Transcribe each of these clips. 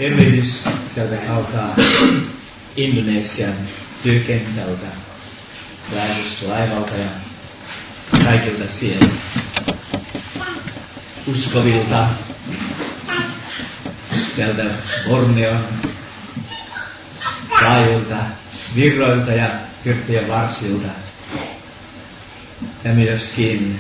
tervehdys sieltä kaukaa Indonesian työkentältä, lähetyslaivalta ja kaikilta siellä uskovilta, sieltä Borneon laajoilta virroilta ja Kyrttien varsilta ja myöskin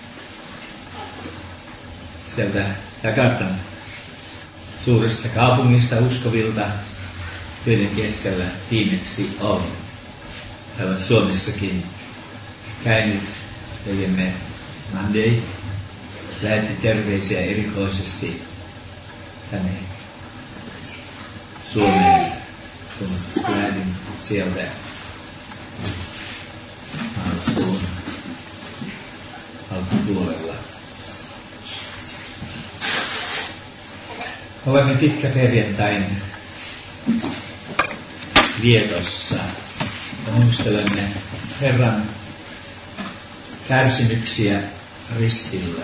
sieltä Jakartan suuresta kaupungista uskovilta, joiden keskellä viimeksi olin. Täällä Suomessakin käynyt veljemme Monday lähetti terveisiä erikoisesti tänne Suomeen, kun lähdin sieltä maaliskuun alkupuolella. Olemme pitkäperjantain vietossa ja muistelemme Herran kärsimyksiä ristillä.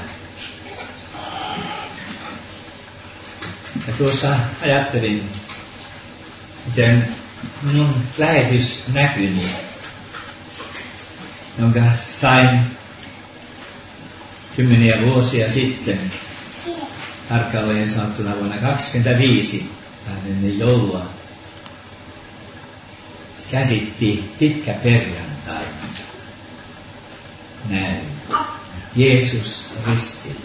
Ja tuossa ajattelin, miten minun lähetysnäkyni, jonka sain kymmeniä vuosia sitten, tarkalleen sanottuna vuonna 1925, ennen joulua, käsitti pitkä perjantai. Näin. Jeesus ristillä.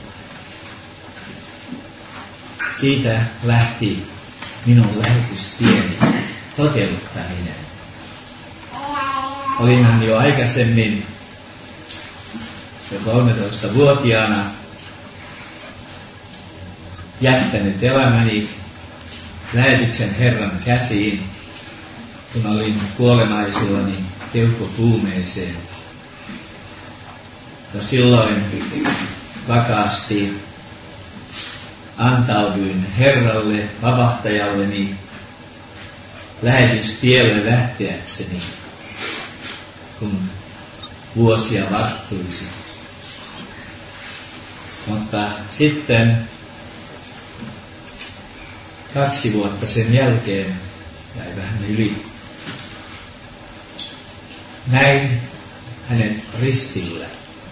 Siitä lähti minun lähetystieni toteuttaminen. Olinhan jo aikaisemmin, jo 13-vuotiaana, jättänyt elämäni lähetyksen Herran käsiin, kun olin kuolemaisillani keuhkokuumeeseen. No silloin vakaasti antauduin Herralle, vapahtajalleni, lähetystielle lähteäkseni, kun vuosia varttuisi. Mutta sitten 2 vuotta sen jälkeen, jäi vähän yli, näin hänet ristillä.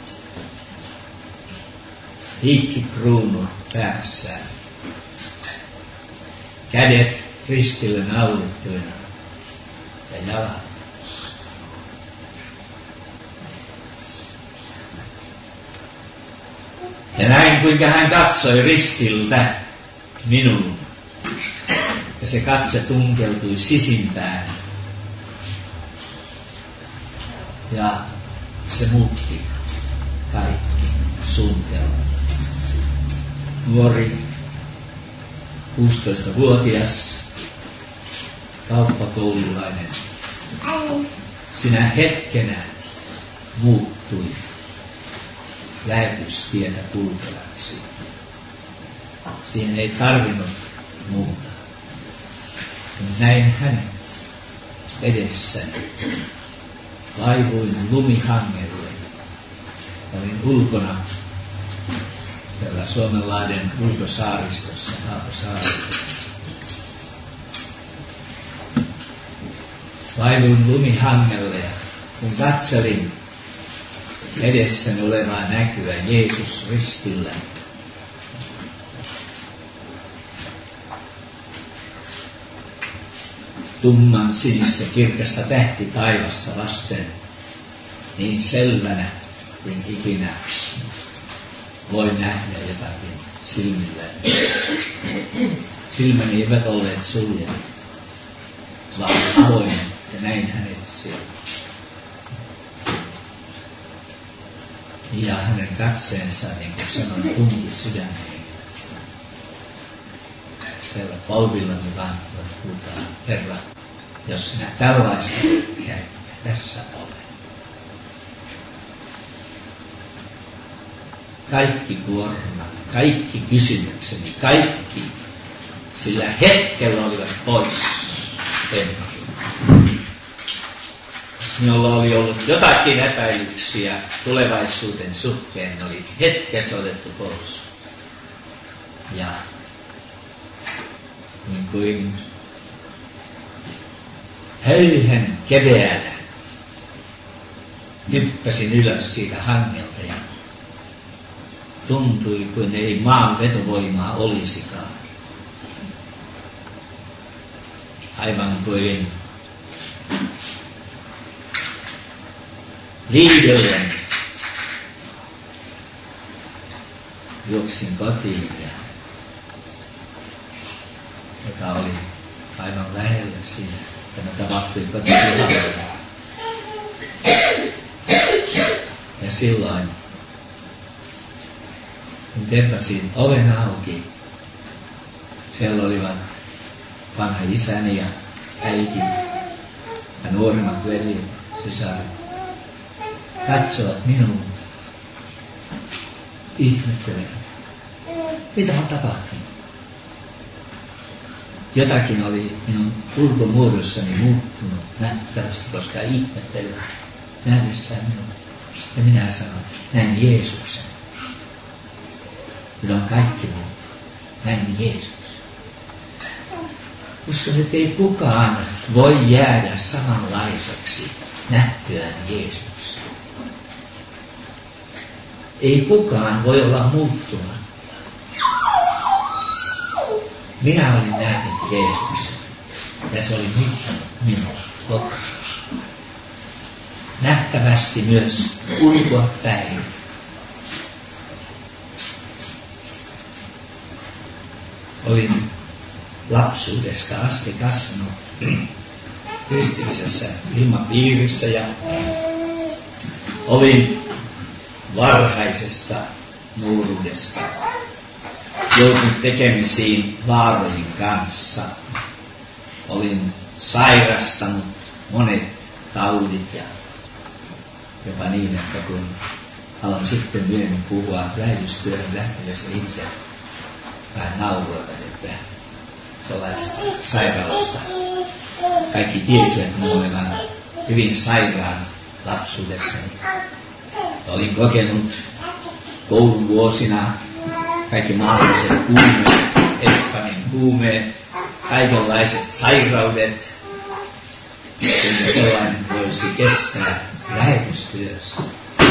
Hiikkikruunu päässään. Kädet ristillä naulittuina ja jalat. Ja näin kuinka hän katsoi ristiltä minuun. Ja se katse tunkeutui sisimpään. Ja se muutti kaikki suunnitelmat. Nuori, 16-vuotias, kauppakoululainen, sinä hetkenä muuttui lähetystietä kulkevaksi. Siihen ei tarvinnut muuta. Näin hänen edessäni. Vaivuin lumihangelle. Olin ulkona siellä Suomenlahden ulkosaaristossa, Haapasaarella. Vaivuin lumihangelle ja kun katselin edessäni olevaa näkyä Jeesus ristillä, tumman sinistä kirkasta tähti taivasta vasten, niin selvänä kuin ikinä voi nähdä jotakin silmilläni. Silmäni eivät olleet suljenet, vaan avoimet, ja näin hänet siellä. Ja hänen katseensa, niin kuin sanoin, tunki sydämeen. Siellä polvillani vaan huutaa, Herra, jos sinä tällaista käy, tässä olen. Kaikki kuormani, kaikki kysymykseni, kaikki sillä hetkellä olivat pois. Jos minulla oli ollut jotakin epäilyksiä tulevaisuuden suhteen, ne oli hetkessä otettu pois. Ja niin kuin höyhen keveänä hyppäsin ylös siitä hangelta ja tuntui kuin ei maan vetovoimaa olisikaan. Aivan kuin liidellen juoksin kotiin, joka oli aivan lähellä siinä. Tämä tapahtui kotipihalla. Ja silloin, kun tempasin oven auki, siellä olivat vanha isäni ja äiti ja nuoremmat veljet, sisaret. Katsovat minuun. Ihmettelen. Mitä on tapahtunut? Jotakin oli minun ulkomuodossani muuttunut nähtävästi, koska ihmettelen nähdessään minun. Ja minä sanon, näin Jeesuksen. Nyt on kaikki muuttunut. Näin Jeesuksen. Uskon, että ei kukaan voi jäädä samanlaiseksi nähtyään Jeesuksen. Ei kukaan voi olla muuttumatta. Minä olin nähnyt Jeesuksen ja se oli muuttanut minua. Nähtävästi myös ulkoa päin. Olin lapsuudesta asti kasvanut kristillisessä ilmapiirissä ja olin varhaisesta nuoruudesta joutunut tekemisiin vaarojen kanssa. Olin sairastanut monet taudit ja jopa niin, että kun haluan sitten myöhemmin puhua lähetystyön lähteneestä ihmiset vähän nauroivat, että sellaista sairaalasta. Kaikki tiesivät minun olevan hyvin sairaan lapsuudessani. Olin kokenut kouluvuosina kaikki mahdolliset huumeet, Espanjan huumeet, kaikenlaiset sairaudet, kuinka sellainen voisi kestää lähetystyössä.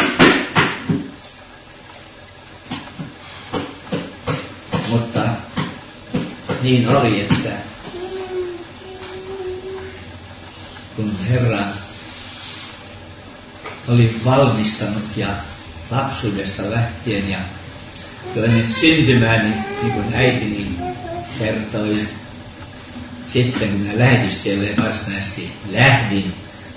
Mutta niin oli, että kun Herra oli valmistanut ja lapsuudesta lähtien ja jo ennen syntymääni, niin kuin äitini kertoi, sitten kun minä lähetystyölle varsinaisesti lähdin,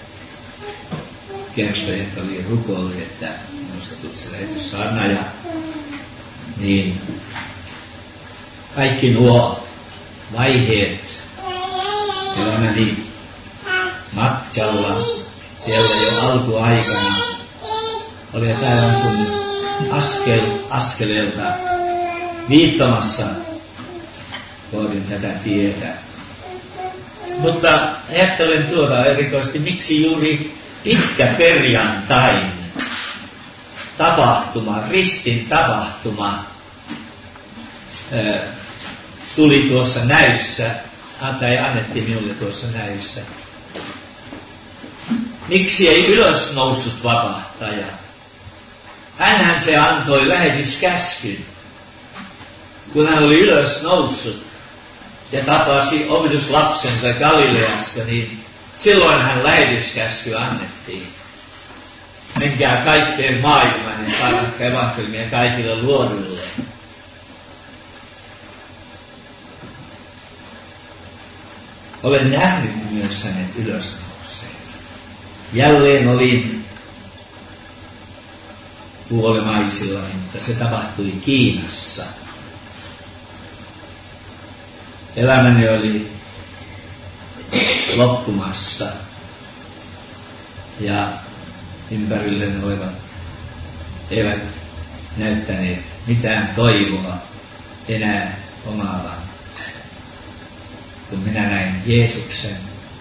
kertoi, että oli rukoillut, että minusta tuli se lähetyssarna ja niin kaikki nuo vaiheet elämäni matkalla siellä jo alkuaikana oli aivan kuin askeleelta viittomassa kohdin tätä tietä. Mutta ajattelen tuota erikoisesti, miksi juuri pitkä perjantain tapahtuma, ristin tapahtuma tuli tuossa näyssä, tai annettiin minulle tuossa näyssä. Miksi ei ylös noussut vapahtaja? Hänhän se antoi lähetyskäskyn. Kun hän oli ylös noussut ja tapasi opetuslapsensa Galileassa, niin silloin hän lähetyskäsky annettiin. Menkää kaikkeen maailmaan ja saarnatkaa evankeliumia kaikille luoduille. Olen nähnyt myös hänet ylösnouseen. Jälleen olin kuolemaisilla, mutta se tapahtui Kiinassa. Elämäni oli loppumassa ja ympärilleni olevat eivät näyttäneet mitään toivoa enää omalla. Kun minä näin Jeesuksen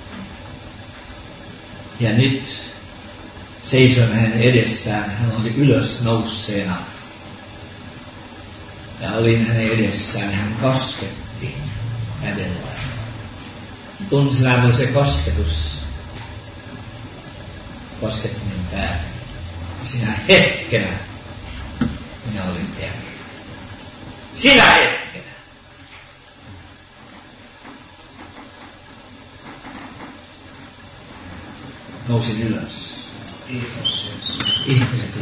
ja nyt seisoin hänen edessään, hän oli ylösnousseena ja olin hänen edessään, hän kosketti kädellä. Tunsin aivan se kosketus. Kosketti minun päälle. Ja sinä hetkenä minä olin terve. Sinä hetkenä. Nousin ylös. Kiitos. Ihmiset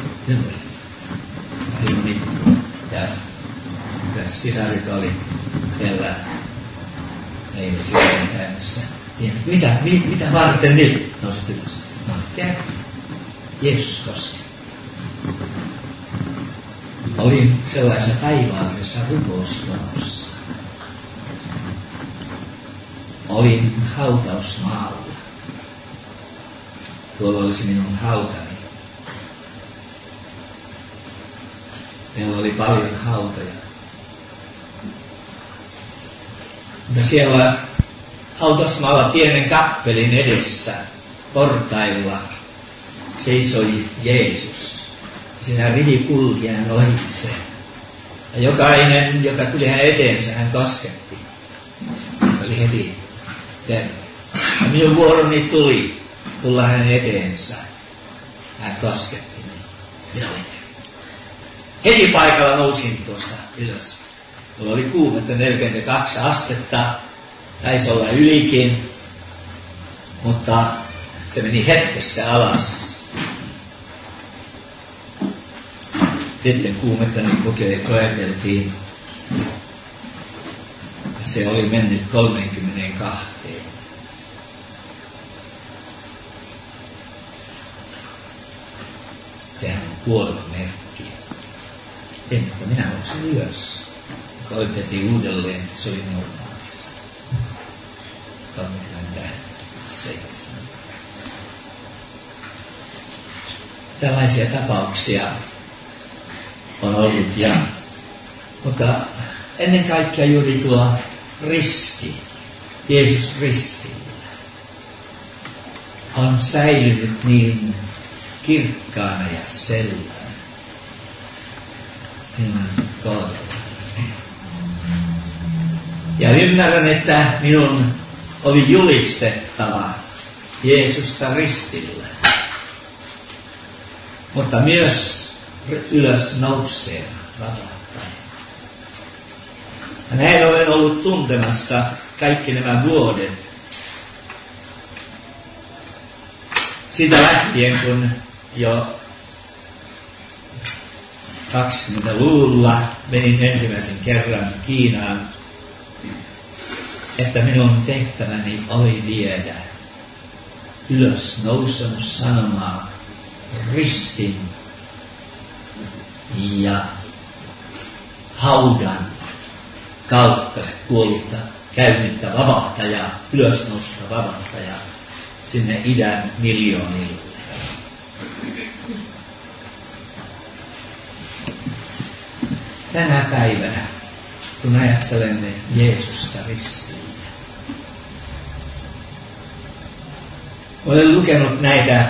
Hilmi ja sisarit oli siellä meillä sisään käymässä. Mitä varten nyt nousit ylös? No, käy. Jeesus koski. Olin sellaisessa taivaallisessa rukousjonossa. Olin hautausmaalla. Tuolla olisi minun hautani. Meillä oli paljon hautoja. Mutta siellä hautausmaalla pienen kappelin edessä portailla seisoi Jeesus. Siinä rivi kulki hän ohitse. Ja jokainen, joka tuli hän eteensä, hän kosketti. Se oli heti terve. Ja minun vuoroni tuli tulla hänen eteensä. Hän kosketti minua. Minä olin terve. Heti paikalla nousin tuosta ylös. Mulla oli kuumetta 42 astetta. Taisi olla ylikin. Mutta se meni hetkessä alas. Sitten kuumettani koeteltiin. Ja se oli mennyt 32. Sehän on kuolemanmerkki. Mutta minä nousin ylös. Koetettiin uudelleen, se oli normaalissa. 37. Tällaisia tapauksia on ollut, mutta ennen kaikkea juuri tuo risti, Jeesus ristillä, on säilynyt niin kirkkaana ja selvänä minun kohdallani. Ja ymmärrän, että minun oli julistettava Jeesusta ristillä, mutta myös ylös nouseena vapahtaen. Ja näin olen ollut tuntemassa kaikki nämä vuodet. Siitä lähtien, kun jo 20-luvulla menin ensimmäisen kerran Kiinaan, että minun tehtäväni oli viedä ylös nousemussanomaa ristin ja haudan kautta kuollutta käynyttä vapahtajaa, ylösnousta vapahtajaa sinne idän miljoonille. Tänä päivänä, kun ajattelemme Jeesusta ristillä, olen lukenut näitä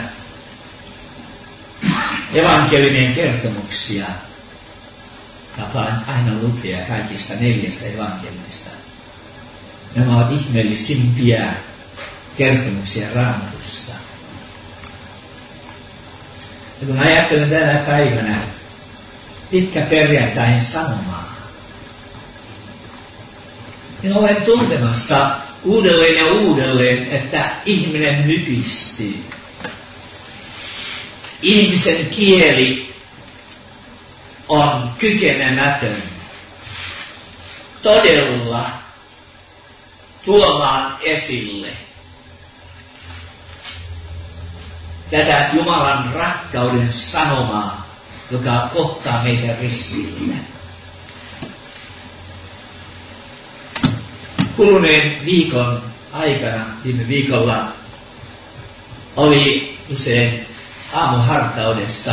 evankeliumien kertomuksia. Tapaan aina lukea kaikista 4 evankeliumista. Nämä ovat ihmeellisimpiä kertomuksia Raamatussa. Ja kun ajattelen tänä päivänä pitkäperjantain sanomaa, niin olen tuntemassa uudelleen ja uudelleen, että ihminen mykistyy. Ihmisen kieli on kykenemätön todella tuomaan esille tätä Jumalan rakkauden sanomaa, joka kohtaa meitä ristillä. Kuluneen viikon aikana, viime viikolla, oli usein aamuhartaudessa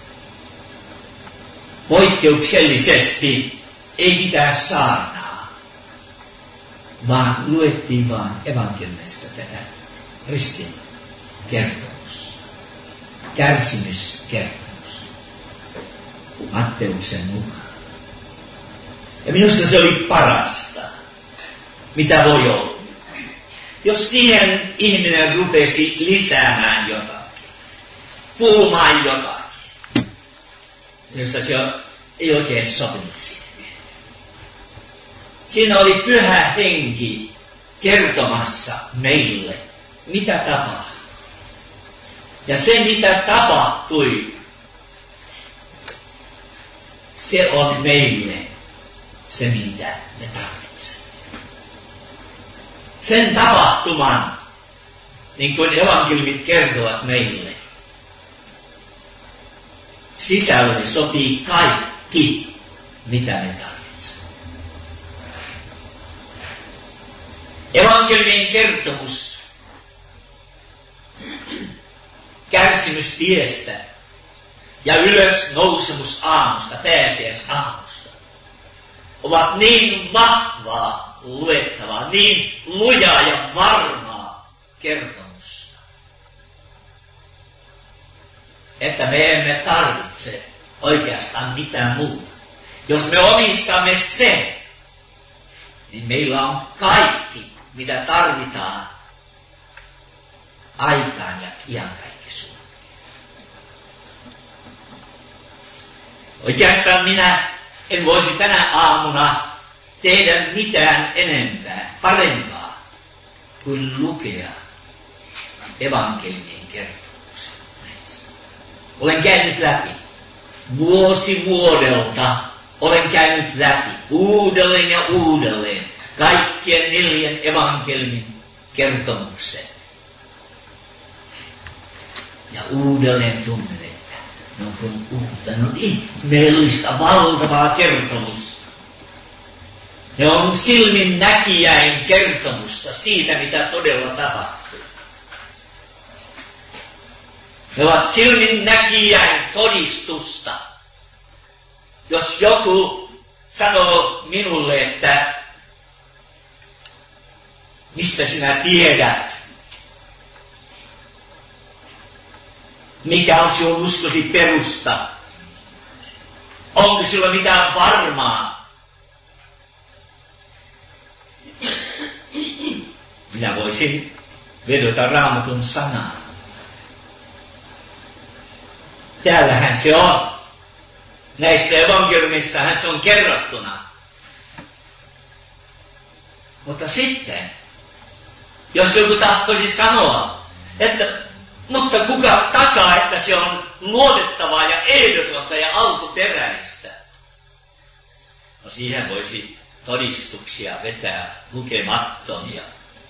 poikkeuksellisesti ei mitään saarnaa, vaan luettiin vaan evankeliumista tätä ristin kertomus, kärsimyskertomus Matteuksen mukaan. Ja minusta se oli parasta. mitä voi olla. Jos siihen ihminen rupesi lisäämään jotakin, puhumaan jotakin, josta se ei oikein sopinut sinne. Siinä oli Pyhä Henki kertomassa meille, mitä tapahtui. Ja se, mitä tapahtui, se on meille se, mitä me tarvitsemme. Sen tapahtuman, niin kuin evankeliumit kertovat meille, sisälle sopii kaikki, mitä me tarvitsemme. Evankeliumin kertomus kärsimystiestä ja ylösnousemus aamusta, pääsiäisaamusta, ovat niin vahvaa luettavaa, niin lujaa ja varmaa kertomusta, että me emme tarvitse oikeastaan mitään muuta. Jos me omistamme sen, niin meillä on kaikki, mitä tarvitaan aikaan ja iankaikkisuuteen. Oikeastaan minä en voisi tänä aamuna tehdä mitään enempää, parempaa, kuin lukea evankeliumin kertomuksen näissä. Olen käynyt läpi vuosi vuodelta. Olen käynyt läpi uudelleen ja uudelleen kaikkien 4 evankeliumin kertomukset. Ja uudelleen tunnen, että ne on kuin uutta, ne on ihmeellistä, valtavaa kertomusta. Ne on silmin näkijäin kertomusta siitä, mitä todella tapahtui. Ne ovat silmin näkijäin todistusta. Jos joku sanoo minulle, että mistä sinä tiedät, mikä on sinun uskosi perusta, onko sinulla mitään varmaa, minä voisin vedota Raamatun sanaan. Täällähän se on. Näissä evankeliumissahan se on kerrottuna. Mutta sitten, jos joku tahtoisi sanoa, että mutta kuka takaa, että se on luotettavaa ja ehdotonta ja alkuperäistä? No siihen voisi todistuksia vetää lukemattomia.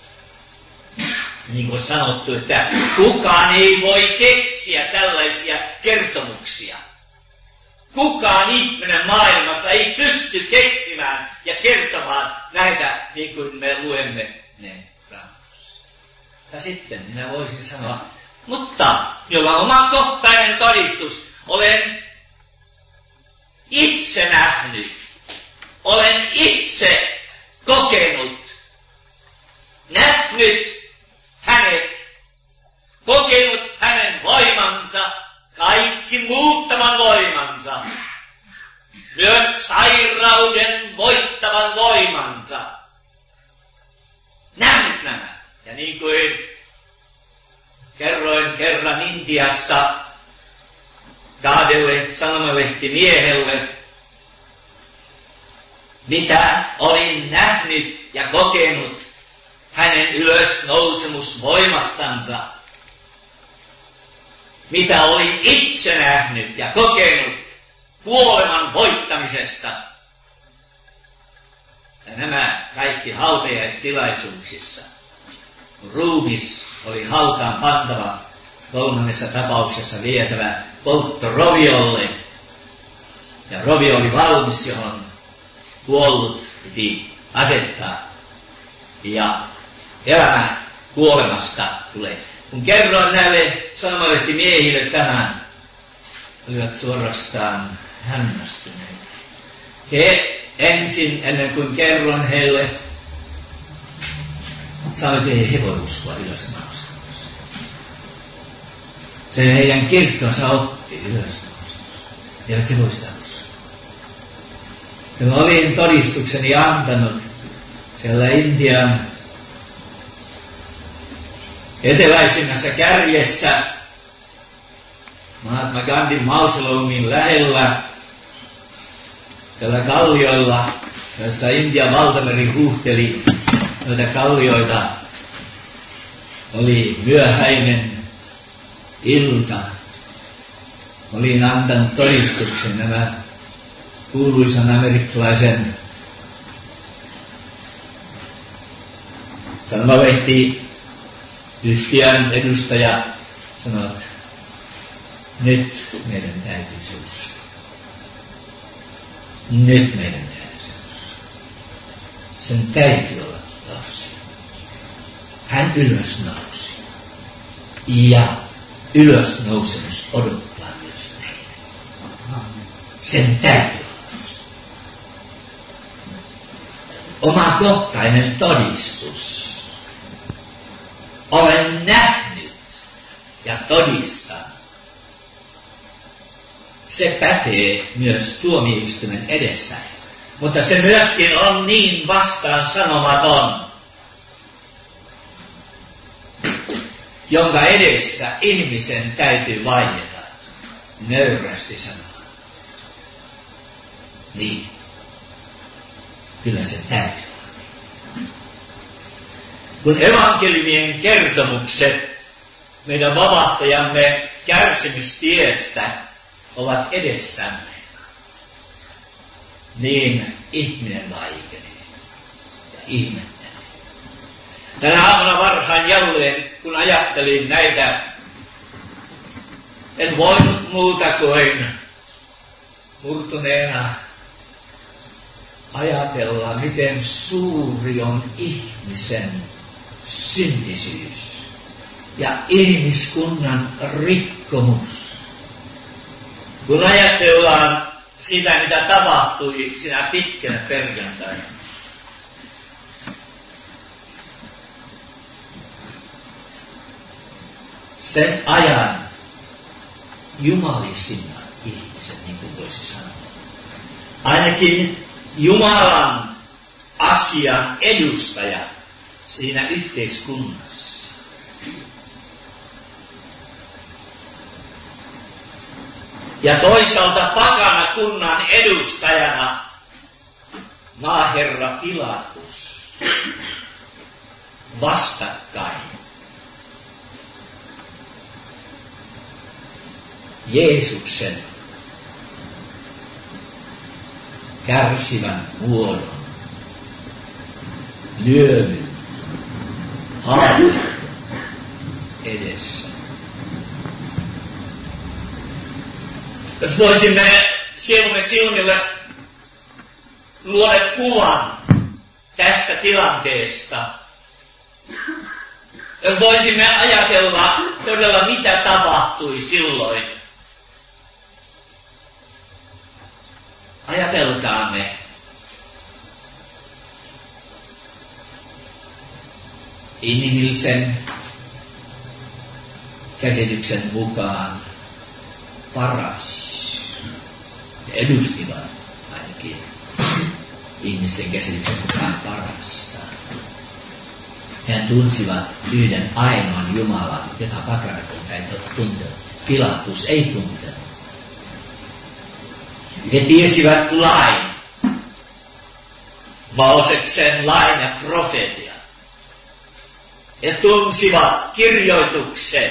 Niin kuin sanottu, että kukaan ei voi keksiä tällaisia kertomuksia. Kukaan ihminen maailmassa ei pysty keksimään ja kertomaan näitä niin kuin me luemme ne Raamatussa. Ja sitten minä voisin sanoa, mutta minulla on omakohtainen todistus. Olen itse nähnyt, olen itse kokenut, nähnyt hänet, kokenut hänen voimansa, kaikki muuttavan voimansa, myös sairauden voittavan voimansa. Nähnyt nämä. Ja niin kuin kerroin kerran Intiassa kahdelle sanomalehtimiehelle, mitä olin nähnyt ja kokenut hänen ylösnousemusvoimastansa. Mitä olin itse nähnyt ja kokenut kuoleman voittamisesta. Ja nämä kaikki hautajaistilaisuuksissa. Ruumis oli hautaan pantava, 3. tapauksessa vietävä polttoroviolle. Ja rovio oli valmis, johon kuollut piti asettaa. Ja elämä kuolemasta tulee. Kun kerroin näille sanomalehti-miehille tämän, olivat suorastaan hämmästyneet. He ensin, ennen kuin kerroin heille, sanoivat, että ei he voi uskoa ylösnousemukseen. Se heidän kirkkonsa otti ylösnousemukseen. Eivät he voi sitä uskoa. Ja mä olin todistukseni antanut siellä Intian eteläisimmässä kärjessä Mahatma Gandhin mausoleumin lähellä tällä kallioilla, jossa Intian valtameri huuhteli noita kallioita, oli myöhäinen ilta. Olin antanut todistuksen nämä kuuluisan amerikkalaisen sanomalehti-yhtiön edustaja sanoi, että nyt meidän täytyisi uskoa. Nyt meidän täytyisi uskoa. Sen täytyy olla tosi. Hän ylös nousi. Ja ylösnousemus odottaa myös meitä. Sen täytyy olla tosi. Omakohtainen todistus. Olen nähnyt ja todistan. Se pätee myös tuomioistuimen edessä. Mutta se myöskin on niin vastaan sanomaton, jonka edessä ihmisen täytyy vaieta nöyrästi sanoa. Niin, kyllä se täytyy. Kun evankeliumien kertomukset meidän vapahtajamme kärsimystiestä ovat edessämme, niin ihminen vaikenee ja ihmettelee. Tänä aamuna varhain jälleen, kun ajattelin näitä, en voinut muuta kuin murtuneena ajatella, miten suuri on ihmisen syntisyys ja ihmiskunnan rikkomus. Kun ajatellaan sitä, mitä tapahtui sinä pitkänä perjantaina, sen ajan jumalisimman ihmiset, niin kuin voisi sanoa. Ainakin Jumalan asian edustaja siinä yhteiskunnassa. Ja toisaalta pakana kunnan edustajana maaherra Pilatus vastakkain. Jeesuksen kärsivän muodon, lyövyn, haavun edessä. Jos voisimme sielumme silmille luoda kuvan tästä tilanteesta, jos voisimme ajatella todella mitä tapahtui silloin, ajatelkaamme, inhimillisen käsityksen mukaan paras. He edustivat ainakin ihmisten käsityksen mukaan parasta. He tunsivat yhden ainoan Jumalan, jota pakanakunta ei tuntenut. Pilatus ei tuntenut. He tiesivät lain, Mooseksen lain ja profeetia. He tunsivat kirjoitukset.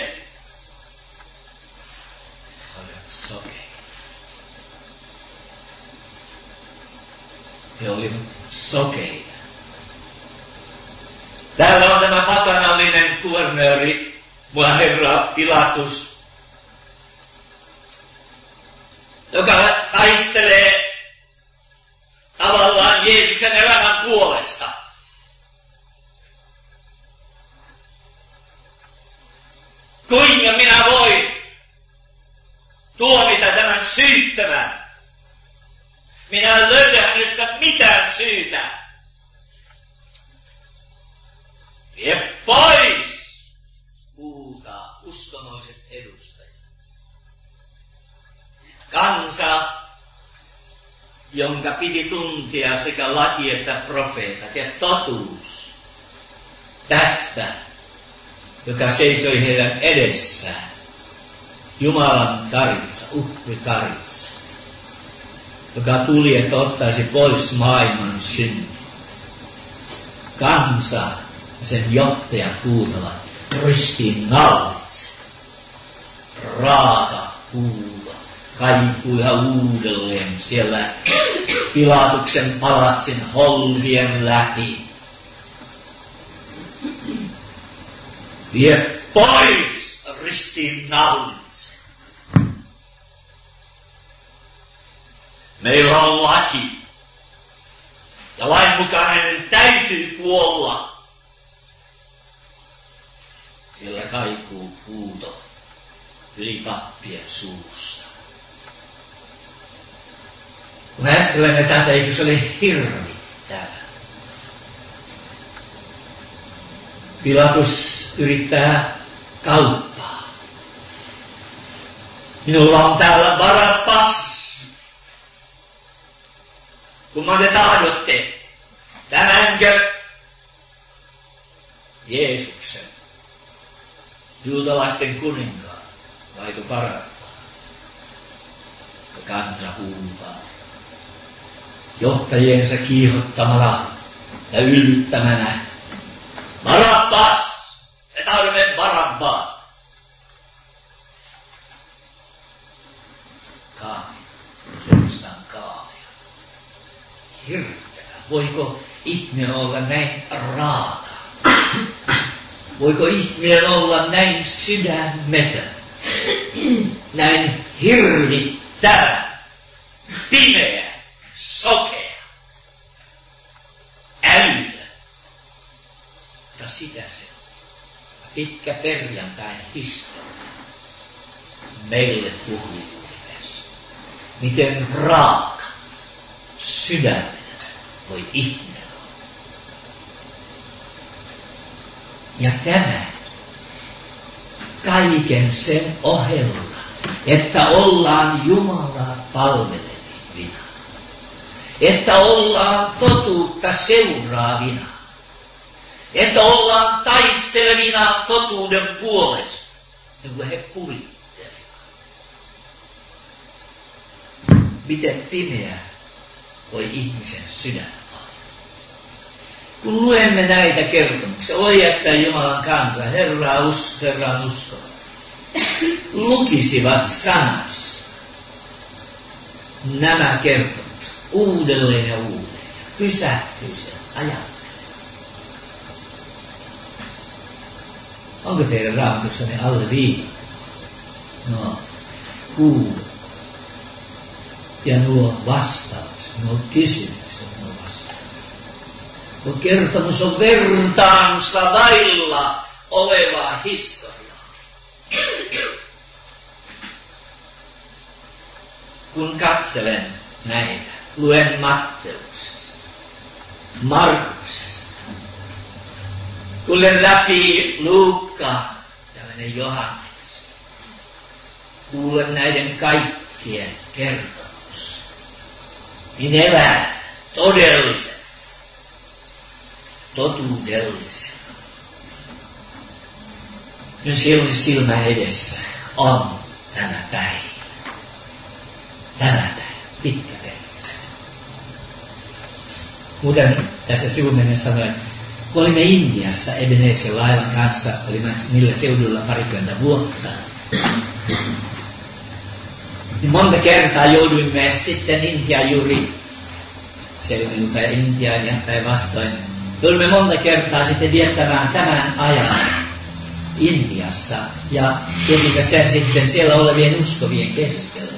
He olivat sokeita. He olivat sokeita. Täällä on tämä pakanallinen kuvernööri, herra Pilatus, joka taistelee tavallaan Jeesuksen elämän puolesta. Kuinka minä voin tuomita tämän syyttömän? Minä en löydä hänessä mitään syytä. Vie pois, huutaa uskonnolliset edustajat. Kansa jonka piti tuntea sekä laki että profeetat ja totuus tästä, joka seisoi heidän edessään. Jumalan karitsa, uhrikaritsa, joka tuli, että ottaisi pois maailman synnit. Kansa ja sen johtajat huutavat, ristiinnaulitse. Raaka huuto kaikuu yhä uudelleen siellä Pilatuksen palatsin holvien läpi. Vie pois, ristiinnaulitse. Meillä on laki. Ja lain mukaan hänen täytyy kuolla. Siellä kaikuu huuto yli pappien suusta. Kun ajattelemme tätä, eikö se ole hirvittävä? Pilatus yrittää kauppaa. Minulla on täällä Barabbas. Kumman te tahdotte? Tämänkö? Jeesuksen, juutalaisten kuninkaan, vaiko Barabbaa? Kansa huutaa. Johtajiensa kiihottamana ja yllyttämänä. Barabbas! Me tahdomme Barabbaa! Kaamia. Suorastaan kaamia. Hirveä. Voiko ihminen olla näin raaka? Voiko ihminen olla näin sydämetön? Näin hirvittävä, pimeä, sokea, älytön. Mutta sitä se on. Pitkä perjantain historia meille puhuu tässä. Miten raaka, sydämetön voi ihminen olla. Ja tämä kaiken sen ohella, että ollaan Jumalaa palvelevina, että ollaan totuutta seuraavina, että ollaan taistelevina totuuden puolesta, niin kuin he kurittelivat. Miten pimeä voi ihmisen sydän olla. Kun luemme näitä kertomuksia, oi että Jumalan kansa, Herraan uskovat, lukisivat sanassa nämä kertomukset uudelleen ja uudelleen ja pysähtyisivät ajattelemaan. Onko teidän raamatussanne alle viitattu? No, huudot ja nuo vastaukset, nuo kysymykset, nuo vastaukset. Tuo kertomus on vertaansa vailla olevaa historiaa. Kun katselen näitä, luen Matteuksesta, Markuksesta, kuulen läpi Luukkaa ja menen Johanneksen. Kuulen näiden kaikkien kertomus. Niin elämän, todellisen, totuudellisen. Nyt silloin silmän edessä on tämä päivä. Tämä päivä, pitkä päivä. Kuten tässä sivumennen sanoin, kun olimme Intiassa Ebenezer laivan kanssa, olimme niillä seuduilla 20 vuotta, niin monta kertaa jouduimme sitten Intiaan juuri selviltä Intiaan ja päinvastoin. Jouduimme monta kertaa sitten viettämään tämän ajan Intiassa ja tietenkin sen sitten siellä olevien uskovien keskellä.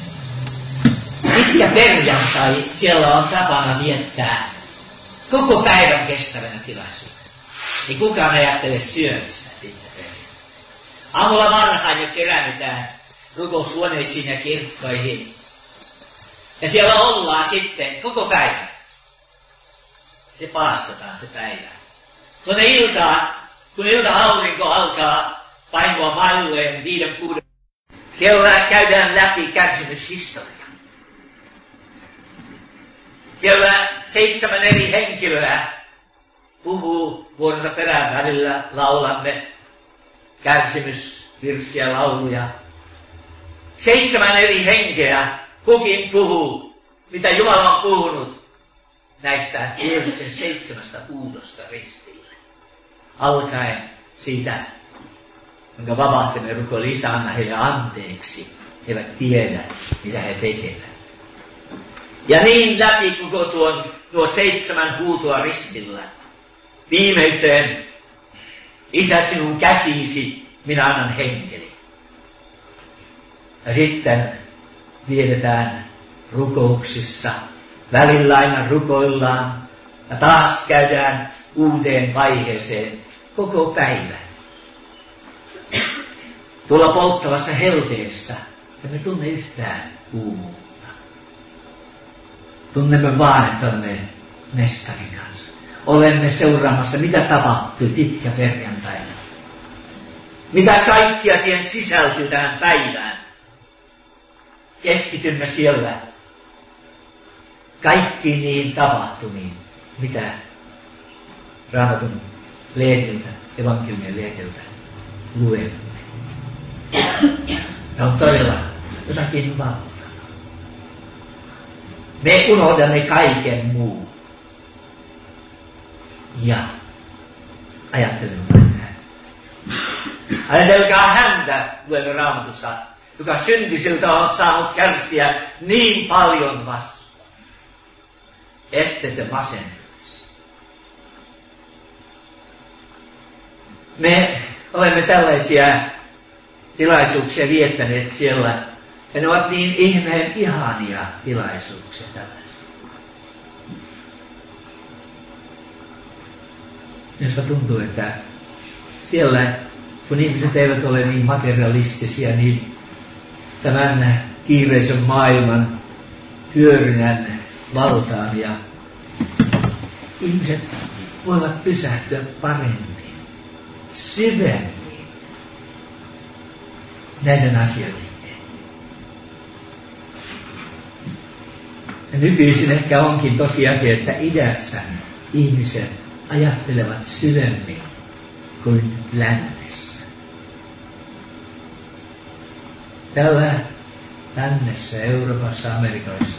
Pitkä perjantai siellä on tapana viettää koko päivän kestävänä tilaisuutena. Ei kukaan ajattele syömistä pitkä perjantai. Aamulla varhain jo keräännytään rukoushuoneisiin ja kirkkoihin. Ja siellä ollaan sitten koko päivän. Se paastotaan se päivä. Tuonne iltaan, kun ilta-aurinko alkaa painua mailueen 5-6. Siellä käydään läpi kärsimyshistoria. Siellä 7 eri henkilöä puhuu vuoronsa perään, välillä laulamme kärsimysvirsiä, lauluja. 7 eri henkeä, kukin puhuu, mitä Jumala on puhunut näistä Jeesuksen 7 huudosta ristille. Alkaen siitä, jonka vapahtamme rukoili, Isä, anna heille anteeksi. He eivät tiedä, mitä he tekevät. Ja niin läpi koko nuo 7 huutoa ristillä. Viimeiseen, Isä, sinun käsiisi, minä annan henkeni. Ja sitten vietetään rukouksissa. Välillä aina rukoillaan. Ja taas käydään uuteen vaiheeseen koko päivän. Tuolla polttavassa helteessä emme tunne yhtään kuumuutta. Tunnemme vaan, että olemme mestarin kanssa. Olemme seuraamassa, mitä tapahtui pitkäperjantaina. Mitä kaikkia siihen sisältyy tähän päivään. Keskitymme siellä kaikkiin niihin tapahtumiin, mitä Raamatun lehdeltä, evankeliumien lehdeltä luemme. Ne on todella jotakin valtavaa. Me unohdamme kaiken muun. Ja ajattelemme vain näin. Ajatelkaa häntä, luemme Raamatussa, joka syntisiltä on saanut kärsiä niin paljon vastaan, ette te masentuisi. Me olemme tällaisia tilaisuuksia viettäneet siellä, ja ne ovat niin ihmeen ihania tilaisuuksia tällaisia. Josta tuntuu, että siellä, kun ihmiset eivät ole niin materialistisia, niin tämän kiireisen maailman hyörynnän valtaan ja ihmiset voivat pysähtyä paremmin, syvemmin näiden asioiden. Ja nykyisin ehkä onkin tosiasia, että idässä ihmiset ajattelevat syvemmin kuin lännessä. Tällä lännessä, Euroopassa, Amerikassa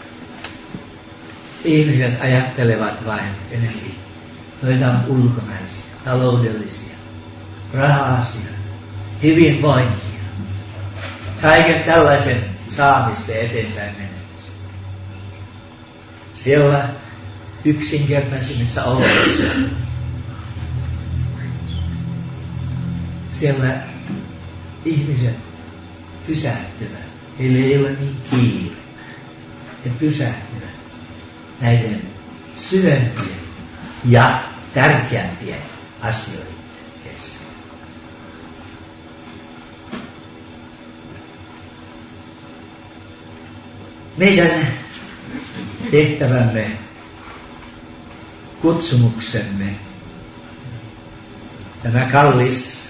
ihmiset ajattelevat vain enemmän, joita on ulkomaisia, taloudellisia, raha-asia, hyvinvointia, kaiken tällaisen saamista eteenpäin menemistä. Siellä yksinkertaisimmissa oloissa, siellä ihmiset pysähtyvät, heillä ei ole niin kiire, he pysähtyvät näiden syvempien ja tärkeämpien asioiden kesken. Meidän tehtävämme, kutsumuksemme, tämä kallis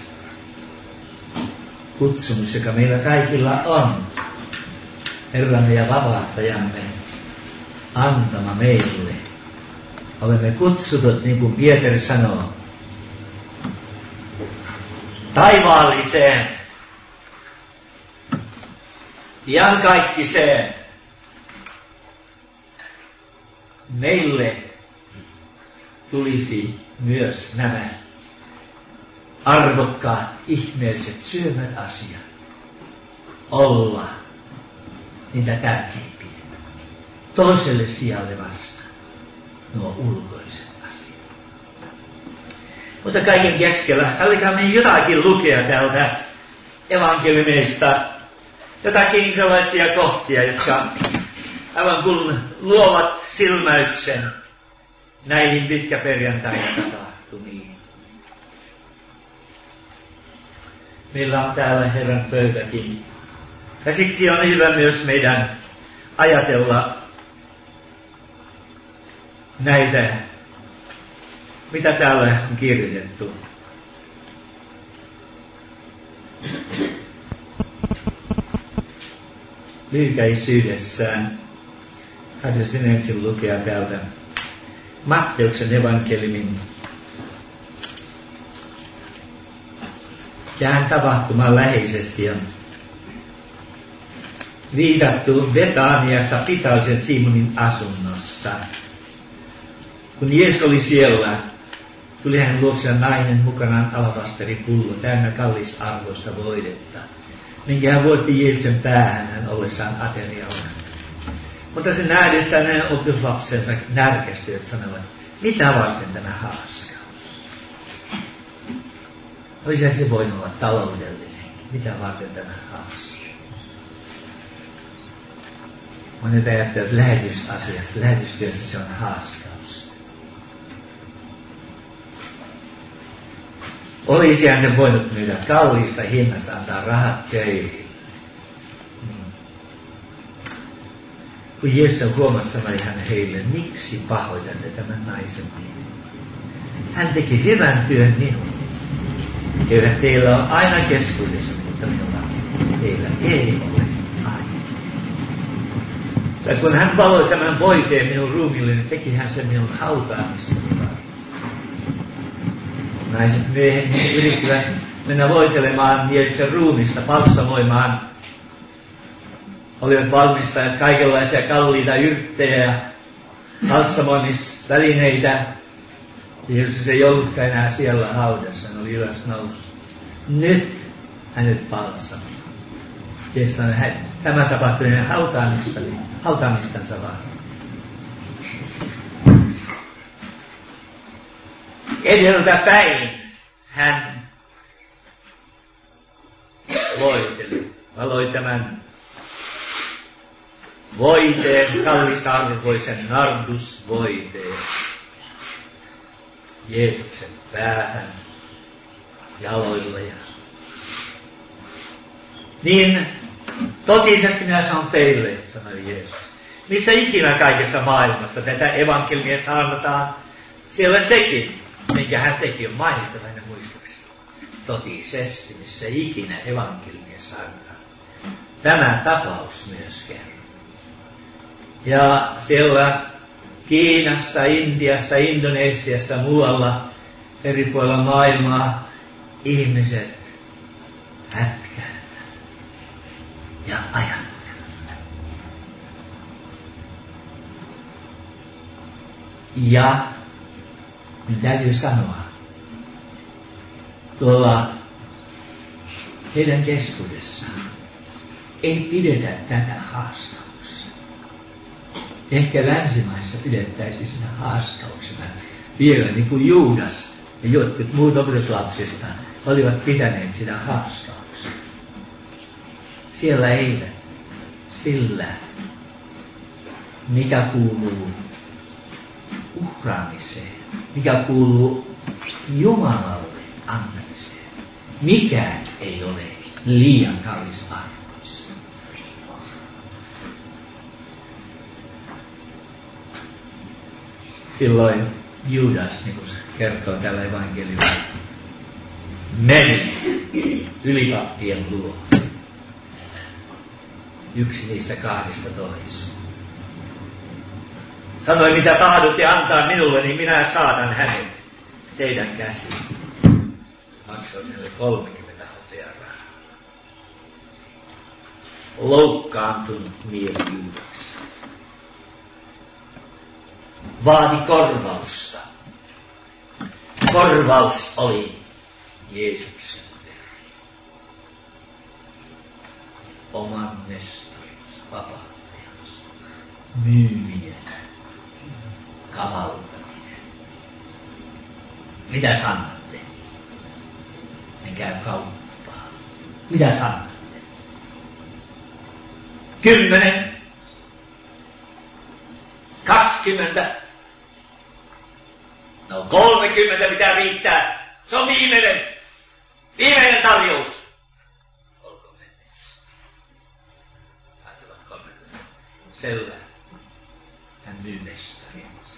kutsumus, joka meillä kaikilla on, Herramme ja vapahtajamme antama meille. Olemme kutsutut, niin kuin Pietari sanoo, taivaalliseen, iankaikkiseen. Meille tulisi myös nämä arvokkaat, ihmeelliset, syömät asiat olla niitä tärkeimpiä. Toiselle sijalle vasta nuo ulkoiset asiat. Mutta kaiken keskellä, sallikaa meidän jotakin lukea täältä evankeliumeista, jotakin sellaisia kohtia, jotka aivan kun luovat silmäyksen näihin pitkäperjantaina tapahtumiin. Meillä on täällä Herran pöytäkin. Ja siksi on hyvä myös meidän ajatella näitä, mitä täällä on kirjoitettu. Lyhykäisyydessään Haluaisin ensin lukea täältä Matteuksen evankeliumin. Tähän tapahtumaan läheisesti on viitattu Betaniassa Pitaalisen Simonin asunnossa. Kun Jeesus oli siellä, tuli hänen luokseen nainen mukanaan alapasteripullo täynnä kallisarvoista voidetta, minkä hän vuotti Jeesuksen päähän hän ollessaan aterialla. Mutta sen nähdessään hänen opetuslapsensa närkästyivät sanoivat, mitä varten tämä haaskaus? Olisi se voinut olla taloudellinen. Mitä varten tämä haaskaus? Monet ajattelevat lähetysasiasta, lähetystyöstä se on haaskaus. Olisihan se voinut myydä kalliista hinnasta, antaa rahat köyhille. Kun Jeesus huomasi, sanoi hän heille, miksi pahoitatte tämän naisen miehen? Hän teki hyvän työn minulle. Eivät teillä on aina keskuudessa, mutta minulla teillä ei ole aina. Ja kun hän valoi tämän voiteen minun ruumiilleni, teki hän sen minun hautaamistani varten. Naiset myöhemmin yrittivät mennä voitelemaan Jeesuksen ruumista, balsamoimaan. Olivat valmistaneet kaikenlaisia kalliita yrttejä, balsamoimisvälineitä. Jeesus ei ollutkaan enää siellä haudassa, hän oli ylös noussut. Nyt hänet balsamoi. Jeesus sanoi, tämä tapahtui hänen hautaamistansa vaan. Edeltä päin hän voiteli, valoi tämän voiteen, kallisarvoisen nardusvoiteen Jeesuksen päähän, jaloille ja niin totisesti minä sanon teille, sanoi Jeesus. Missä ikinä kaikessa maailmassa tätä evankeliumia saarnataan, siellä sekin, minkä hän teki, on mainittava hänen muistoksi. Totisesti, missä ikinä evankeliumia saarnataan. Tämä tapaus myös kerran. Ja siellä Kiinassa, Intiassa, Indonesiassa, muualla eri puolilla maailmaa ihmiset hätkäävät ja ajattelevat. Ja minun täytyy sanoa, tuolla heidän keskuudessaan ei pidetä tätä haaskauksena. Ehkä länsimaissa pidettäisiin sitä haaskauksena vielä niin kuin Juudas ja jotkut muut opetuslapsista olivat pitäneet sitä haaskauksena. Siellä eivät sillä, mikä kuuluu uhraamiseen, mikä kuuluu Jumalalle antamiseen. Mikään ei ole liian kallis arvoissa. Silloin Juudas, niin kuin se kertoo tällä evankeliumilla, meni ylipappien luo. Yksi niistä 12. Sanoi, mitä tahdotte antaa minulle, niin minä saatan hänet teidän käsiin. Maksoi hänelle 30 hopearahaa. Loukkaantunut mieli Juudaksi. Vaadi korvausta. Korvaus oli Jeesuksen veri. Oman mestarinsa, vapauttajansa, myyminen, kavaltaminen. Mitä sanotte? En käy kauppaa. Mitä sanotte? 10, 20, no 30 mitä riittää. Se on viimeinen tarjous. Olkoon menneeksi. Ajatellaan 30. Selvä. Hän myy mestarinsa.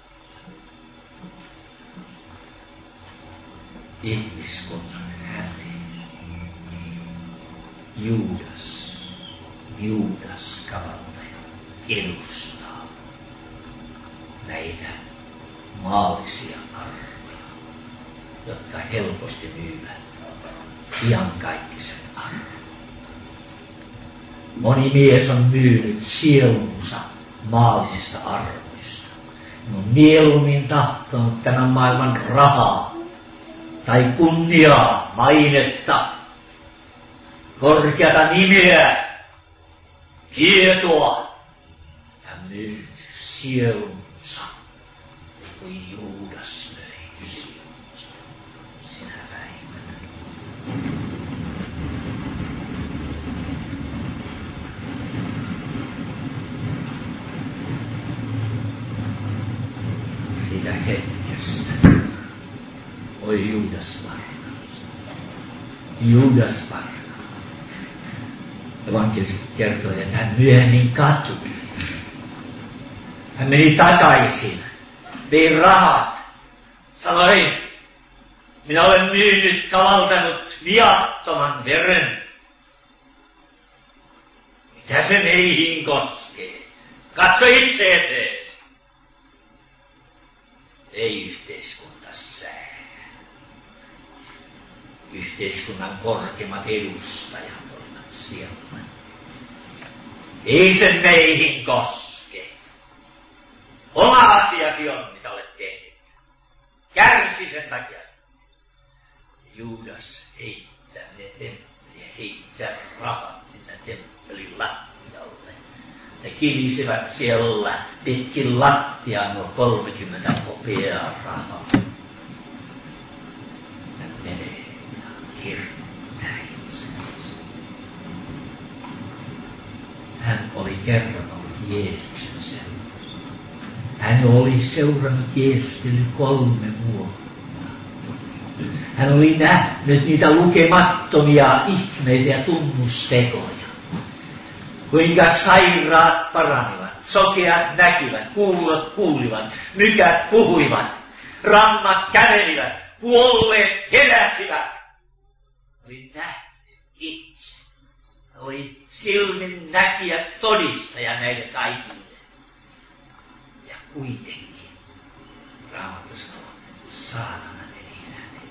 Ihmiskunnan häpeä. Juudas kavaltaja edustaa näitä maallisia arvoja, jotka helposti myyvät iankaikkisen arvon. Moni mies on myynyt sielunsa maallisista arvoista. On mieluummin tahtonut tämän maailman rahaa tai kunniaa, mainetta, korkeata nimeä, tietoa ja myyt sielunsa, niin kuin Juudas löi sielunsa sinä päivänä. Siitä hetkestä oi Juudas varkaus. Juudas varkaus. Evankelisti kertoi, että hän myöhemmin katui. Hän meni takaisin, vei rahat, sanoi, minä olen myynyt, kavaltanut viattoman veren. Mitä se meihin koskee? Katso itse etees. Ei yhteiskunta sää. Yhteiskunnan korkeimmat edustajat olivat siellä. Ei se meihin koske. Oma asiasi on, mitä olet tehnyt. Kärsi sen takia. Juudas heittää ne temppeliä, heittää rahat sinne temppelin lattialle. Ne kilisivät siellä pitkin lattiaa nuo 30 hopeaa rahaa. Ja menee ja hirttää itseänsä. Hän oli kerran ollut Jeesuksen seurassa. Hän oli seurannut Jeesusta yli 3 vuotta. Hän oli nähnyt niitä lukemattomia ihmeitä ja tunnustekoja. Kuinka sairaat paranivat, sokeat näkivät, kuulot kuulivat, mykät puhuivat, rammat kävelivät, kuolleet heräsivät. Oli nähnyt itse. Oli silmin näkijä todistaja näille kaikille. Ja kuitenkin Raamattu sanoo, saatana teki hänen.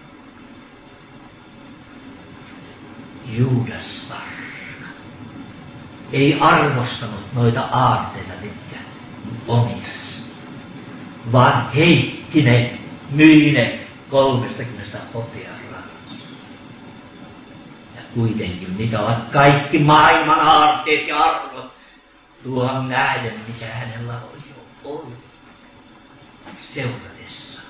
Juudas varka ei arvostanut noita aarteita, mitkä omisti, vaan heitti ne, myi ne 30 hopearahasta. Ja kuitenkin, mitä ovat kaikki maailman aarteet ja arvot, tuohon nähden, mikä hänellä oli jo ollut seuratessaan.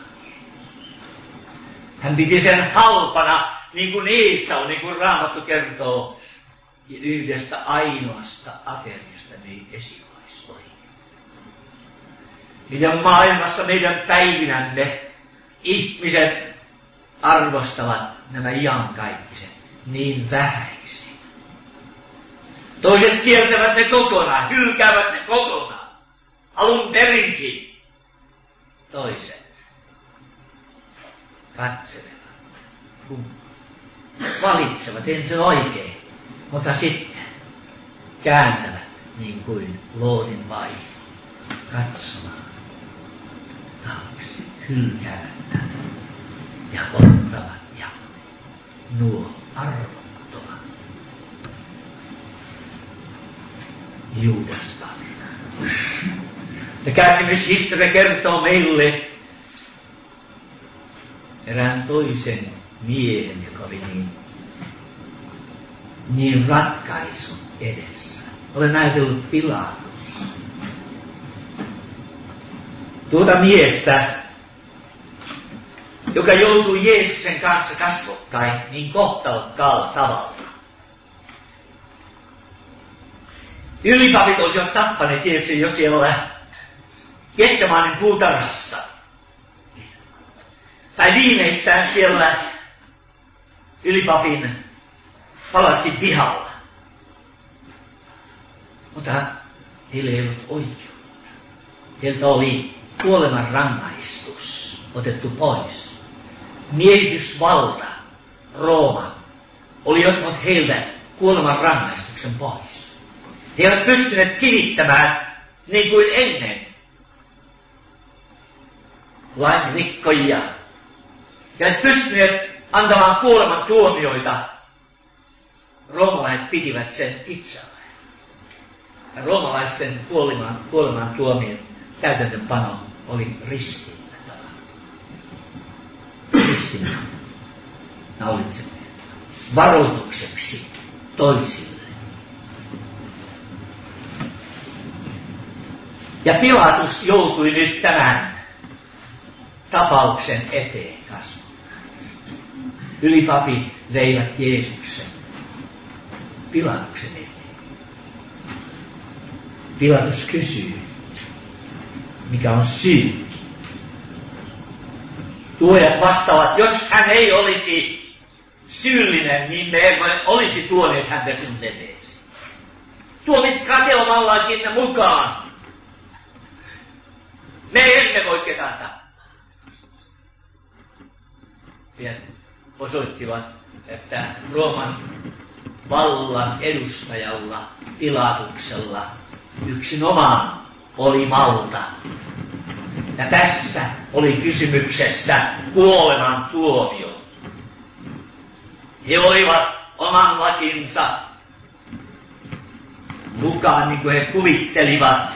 Hän piti sen halpana, niin kuin Esau, niin kuin Raamattu kertoo, yhdestä ainoasta ateriasta niin esivaisoihin. Miten maailmassa meidän päivinämme ihmiset arvostavat nämä iankaikkiset niin vähäisiin. Toiset kieltävät ne kokonaan, hylkäävät ne kokonaan, alun perinkin. Toiset katselevat, valitsevat ensin oikein. Mutta sitten kääntävät niin kuin Lootin vaimo katsomaan taakse, hylkäävät tämän ja ottavat ja nuo arvottomat. Juudas varka. Ja kärsimyshistoria kertoo meille erään toisen miehen, joka oli niin ratkaisun edessä. Olen ajatellut Pilatus. Tuota miestä, joka joutui Jeesuksen kanssa kasvokkain niin kohtalokkaalla tavalla. Ylipapit olisivat tappaneet tietysti jo siellä Getsemaanen puutarhassa. Tai viimeistään siellä ylipapin palatsin pihalla. Mutta heillä ei ollut oikeutta. Heiltä oli kuoleman rangaistus otettu pois. Miehitysvalta, Rooma, oli ottanut heiltä kuoleman rangaistuksen pois. He eivät pystyneet kivittämään niin kuin ennen. lainrikkojia. Ja et pystyneet antamaan kuoleman tuomioita. Roomalaiset pitivät sen itselleen. Ja roomalaisten kuoleman tuomion täytäntöönpano oli ristiinnattava. Naulitseminen. Varoitukseksi toisille. Ja Pilatus joutui nyt tämän tapauksen eteen kasvamaan. Ylipapit veivät Jeesuksen Pilatuksen eteen. Pilatus kysyy, mikä on syy. Tuojat vastaavat, jos hän ei olisi syyllinen, niin me emme olisi tuoneet häntä sinun eteesi. Tuomit kateomallakin mukaan. Me emme voi ketään tappaa. Ja osoittivat, että Rooman vallan edustajalla, Pilatuksella, yksinomaan oli valta. Ja tässä oli kysymyksessä kuoleman tuomio. He olivat oman lakinsa mukaan, niin kuin he kuvittelivat,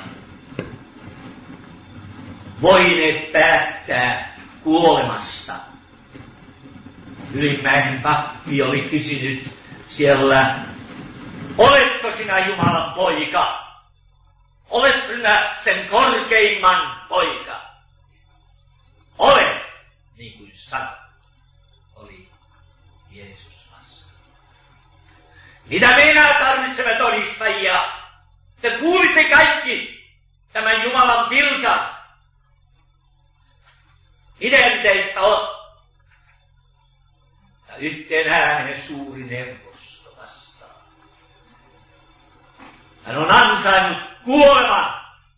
voineet päättää kuolemasta. Ylimmäinen pappi oli kysynyt siellä, oletko sinä Jumalan poika? Oletko sinä sen korkeimman poika? Olen, niin kuin sanoi, oli Jeesus vastaan. Mitä me enää tarvitsemme todistajia? Te kuulitte kaikki tämän Jumalan pilkan. Miten teistä on? Ja yhteen ääneen suuri neuvosto vastaan. Hän on ansainnut kuoleman.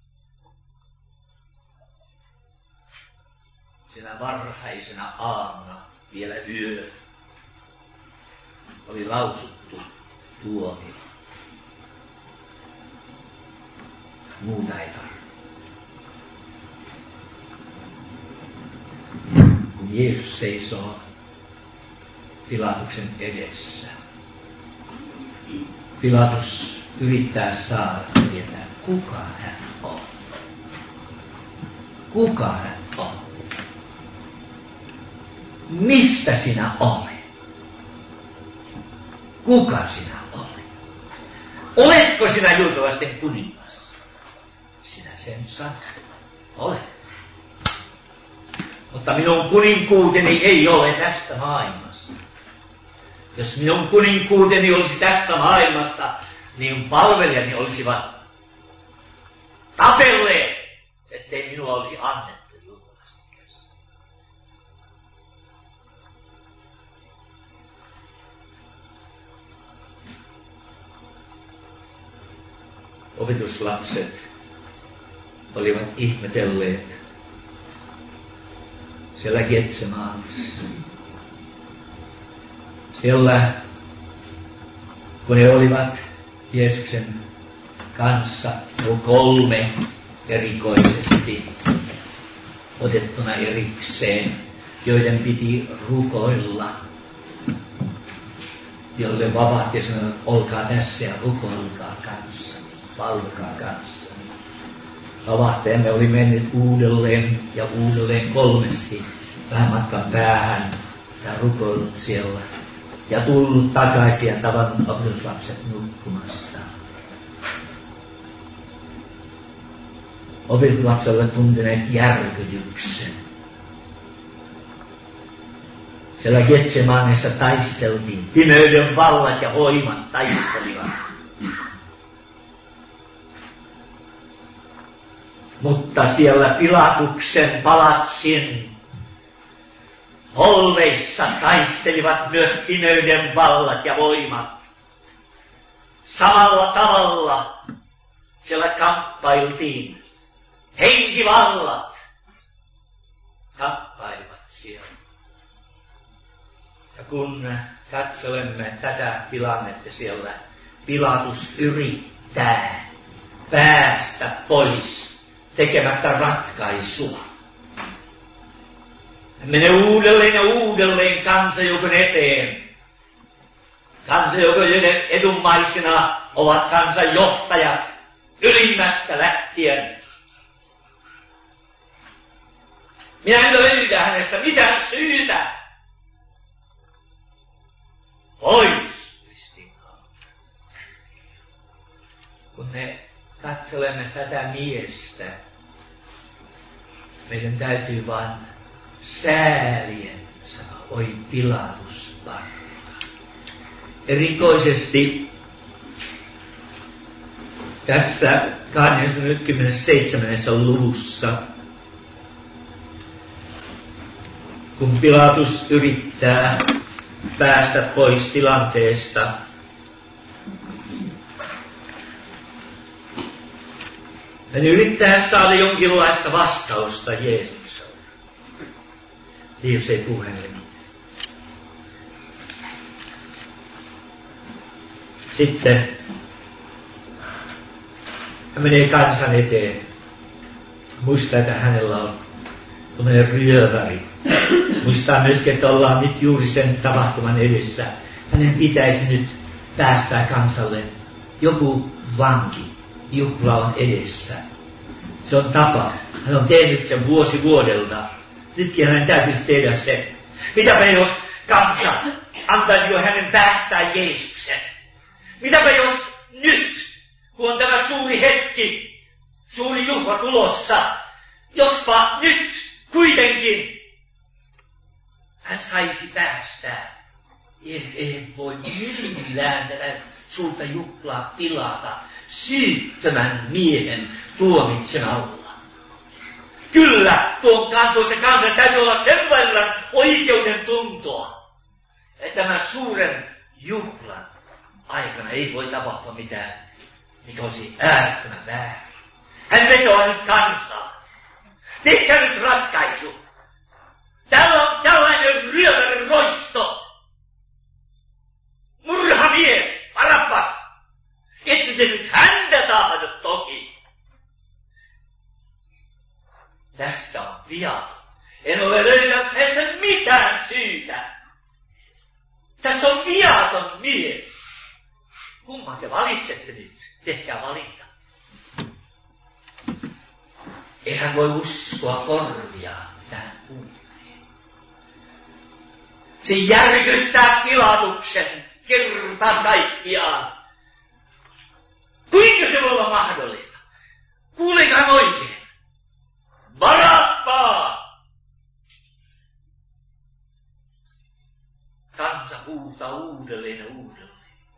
Sinä varhaisena aamuna vielä yö oli lausuttu tuomio. Muuta ei tarvitse. Kun Jeesus seisoo Pilatuksen edessä, Pilatus yrittää saada tietää, kuka hän on. Kuka hän on? Mistä sinä olet? Kuka sinä olet? Oletko sinä juutalaisten kuningas? Sinä sen sanot. Olet. Mutta minun kuninkuuteni ei ole tästä maailmasta. Jos minun kuninkuuteni olisi tästä maailmasta, niin palvelijani olisivat tapelleet, ettei minua olisi annettu juutalaisten käsiin. Opetuslapset olivat ihmetelleet siellä Getsemanessa. Siellä, kun he olivat Jeesuksen kanssa kolme erikoisesti otettuna erikseen, joiden piti rukoilla, jolle vapaat ja sanoivat, olkaa tässä ja rukoilkaa kanssa, valvokaa kanssa. Vapahtajamme oli mennyt uudelleen ja uudelleen kolmesti vähän matkan päähän ja rukoillut siellä. Ja tullut takaisin ja tavannut opetuslapset nukkumassa. Opetuslapset olivat tunteneet järkytyksen. Siellä Getsemanessa taisteltiin. Pimeyden vallat ja voimat taistelivat. Mutta siellä Pilatuksen palatsin holveissa taistelivat myös pimeyden vallat ja voimat. Samalla tavalla siellä kamppailtiin. Henkivallat kamppailivat siellä. Ja kun katselemme tätä tilannetta siellä, Pilatus yrittää päästä pois tekemättä ratkaisua. Hän menee uudelleen ja uudelleen kansajoukon eteen. Kansajoukon edunmaisina ovat kansanjohtajat ylimmästä lähtien. Minä en löydä hänessä mitään syytä. Pois, pistin kautta. Kun me katselemme tätä miestä, meidän täytyy vain säälien sanoa, oi Pilatus varma. Erikoisesti tässä 27. luvussa, kun Pilatus yrittää päästä pois tilanteesta, hän yrittää saada jonkinlaista vastausta Jeesukselle. Jeesus ei puhu hänelle mitään. Sitten hän menee kansan eteen. Muistaa, että hänellä on tuollainen ryöväri. Muistaa myöskin, että ollaan nyt juuri sen tapahtuman edessä. Hänen pitäisi nyt päästää kansalle joku vanki. Juhla on edessä. Se on tapa. Hän on tehnyt sen vuosi vuodelta. Nytkin hänen täytyisi tehdä se. Mitäpä jos kansa antaisiko hänen päästää Jeesuksen? Mitäpä jos nyt, kun on tämä suuri hetki, suuri juhla tulossa, jospa nyt kuitenkin hän saisi päästää. Ei voi millään tätä suurta juhlaa pilata syyttömän miehen tuomitsen alla. Kyllä, tuossa kansan täytyy olla sen verran oikeuden tuntoa, että tämän suuren juhlan aikana ei voi tapahtua mitään, mikä olisi äärettömän väärin. Hän vetoaa nyt kansaa. Tehkää nyt ratkaisu. Täällä on tällainen ryövärin roisto. Murhamies, Barabbas. Ette te nyt häntä tahdo toki. Tässä on viaton. En ole löytänyt hänessä mitään syytä. Tässä on viaton mies. Kumman te valitsette nyt? Tehkää valinta. Eihän voi uskoa korviaan tähän kuulee. Se järkyttää Pilatuksen kerta kaikkiaan. Kuinka se voi olla mahdollista? Kuuleekaan oikein? Barabbaa! Kansa huutaa uudelleen ja uudelleen.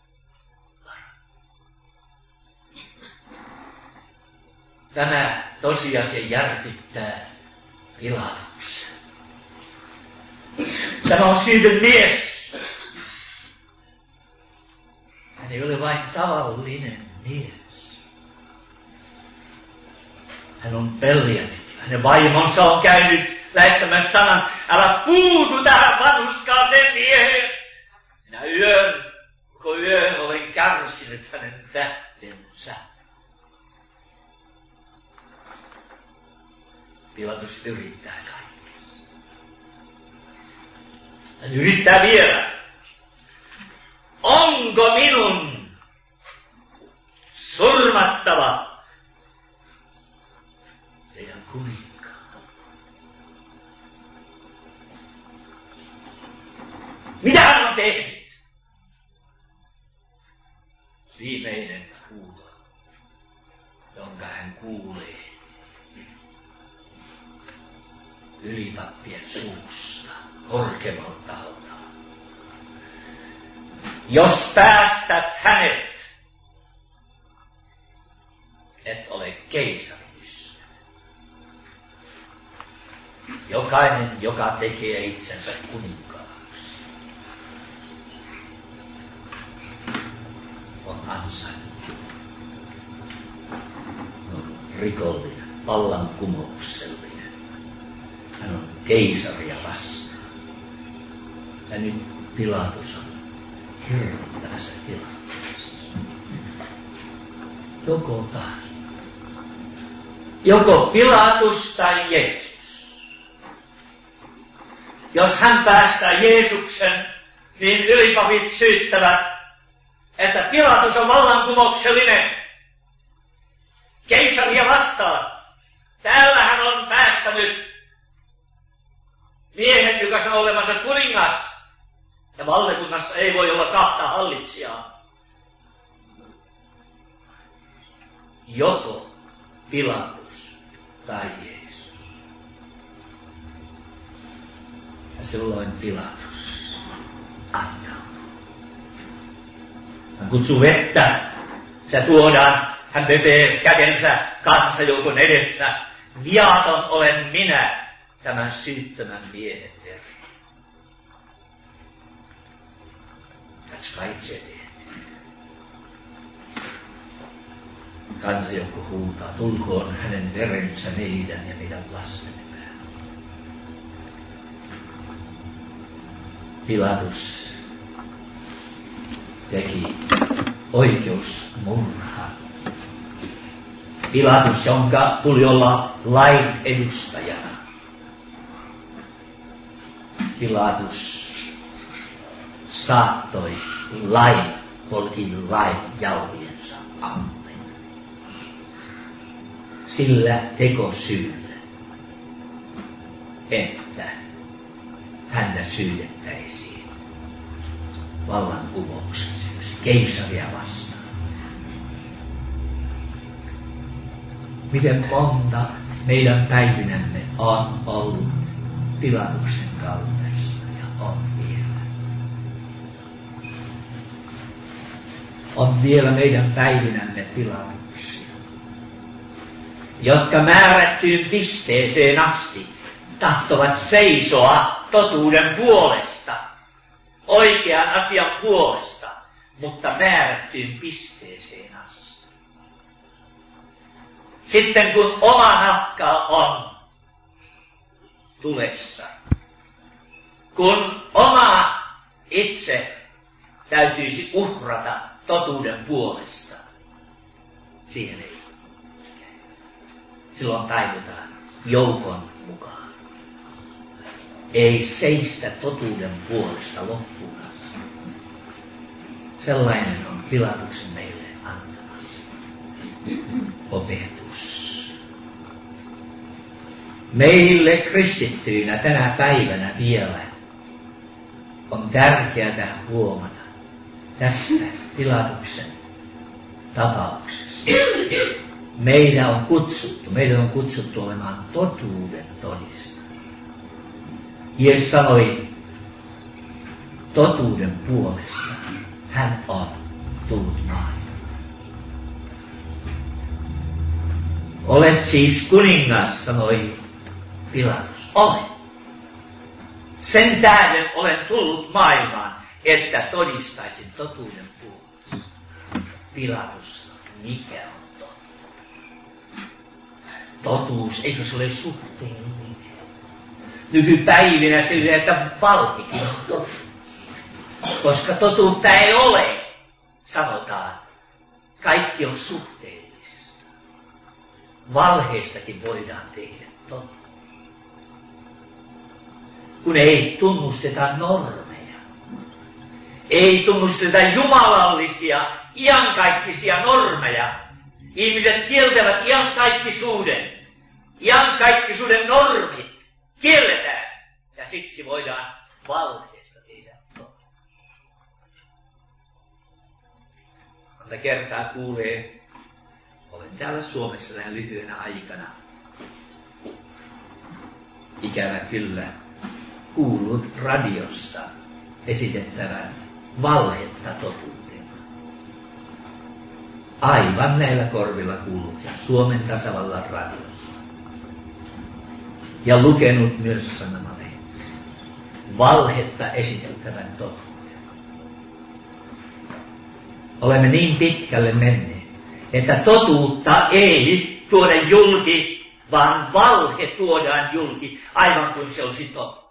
Tämä tosiasia järkyttää Pilatuksen. Tämä on syytön mies. Hän ei ole vain tavallinen mies. Hän on peljätty. Hänen vaimonsa on käynyt lähettämässä sanan, älä puutu tähän vanhuskaaseen mieheen. Minä koko yön olen kärsinyt hänen tähtensä. Pilatus yrittää kaikkea. Hän yrittää vielä. Onko minun surmattava teidän kuninkaan? Mitä hän on tehnyt? Viimeinen huuto, jonka hän kuulee ylipappien suusta, korkeammalta taholta. Jos päästät hänet, et ole keisarin ystävä. Jokainen, joka tekee itsensä kuninkaaksi, on ansainnut. On rikollinen, vallankumouksellinen. Hän on keisaria vastaan. Ja nyt Pilatus on hirvittävässä tilanteessa. Joko Pilatus tai Jeesus. jos hän päästää Jeesuksen, niin ylipapit syyttävät, että Pilatus on vallankumouksellinen. Keisaria vastaan. Täällä hän on päästänyt miehen, joka sanoo olevansa kuningas. Ja valtakunnassa ei voi olla kahta hallitsijaa. Joko Pilatus tai Jeesus. Ja silloin Pilatus antautuu. Hän kutsuu vettä. Se tuodaan. Hän pesee kätensä kansajoukon edessä. Viaton olen minä, tämän syyttömän miehen verran. Katsokaa itse eteen. Kansajoukko huutaa, tulkoon hänen verensä meidän ja meidän lastemme päälle. Pilatus teki oikeusmurhan. Pilatus, jonka tuli olla lain edustajana. Pilatus saattoi lain, polki lain jalkojensa alle. Sillä tekosyyllä, että häntä syytettäisiin vallankumoukselliseksi keisaria vastaan. Miten monta meidän päivinämme on ollut Pilatuksen kaltaista ja on vielä. On vielä meidän päivinämme Pilatuksia, jotka määrättyyn pisteeseen asti tahtovat seisoa totuuden puolesta, oikean asian puolesta, mutta määrättyyn pisteeseen asti. Sitten kun oma nahka on tulessa, kun oma itse täytyisi uhrata totuuden puolesta, siihen ei. Silloin taivutaan joukon mukaan. Ei seistä totuuden puolesta loppuun asti. Sellainen on Pilatuksen meille antama opetus. Meille kristittyinä tänä päivänä vielä on tärkeää huomata tästä Pilatuksen tapauksessa. Meidän on kutsuttu olemaan totuuden todistajia. Jeesus sanoi totuuden puolesta. Hän on tullut maailmaan. Olet siis kuningas, sanoi Pilatus. Olen. Sen tähden olen tullut maailmaan, että todistaisin totuuden puolesta. Pilatus, mikä on totuus? Totuus, eikö se ole suhteellinen? Nykypäivinä sille, että valtikin on totuus. Koska totuutta ei ole, sanotaan. Kaikki on suhteellista. Valheestakin voidaan tehdä totta. Kun ei tunnusteta normeja, ei tunnusteta jumalallisia, iankaikkisia normeja. Ihmiset kieltävät iankaikkisuuden. Iankaikkisuuden normit kielletään. Ja siksi voidaan valheesta tehdä totta. Monta kertaa kuulee, olen täällä Suomessa näin lyhyenä aikana, ikävä kyllä, kuullut radiosta esitettävän valhetta totuutena. Aivan näillä korvilla kuullut Suomen tasavallan radiossa. Ja lukenut myös sanomalehtiä. Valhetta esitettävän totuuden. Olemme niin pitkälle menneet, että totuutta ei tuoda julki, vaan valhe tuodaan julki, aivan kuin se olisi totta.